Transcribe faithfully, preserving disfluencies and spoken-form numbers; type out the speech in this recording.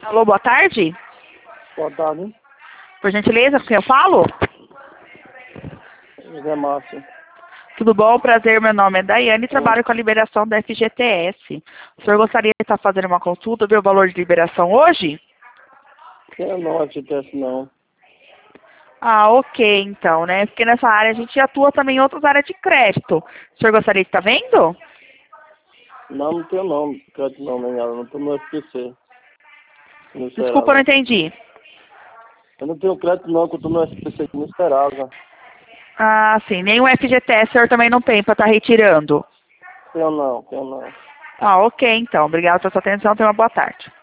Alô, boa tarde. Boa tarde. Por gentileza, com quem eu falo? José Márcio. Tudo bom? Prazer, meu nome é Daiane e trabalho com a liberação da F G T S. O senhor gostaria de estar fazendo uma consulta, ver o valor de liberação hoje? Eu não F G T S não. Ah, ok, então, né? Porque nessa área a gente atua também em outras áreas de crédito. O senhor gostaria de estar vendo? Não, não tenho não. Crédito não, nem nada. Não estou no F P C. No Desculpa, eu não Serasa. entendi. Eu não tenho crédito não, que eu estou no F P C aqui no Serasa. Ah, sim. Nem o F G T S o senhor também não tem para estar retirando. Tenho não, tenho não. Ah, ok, então. Obrigado pela sua atenção. Tenha uma boa tarde.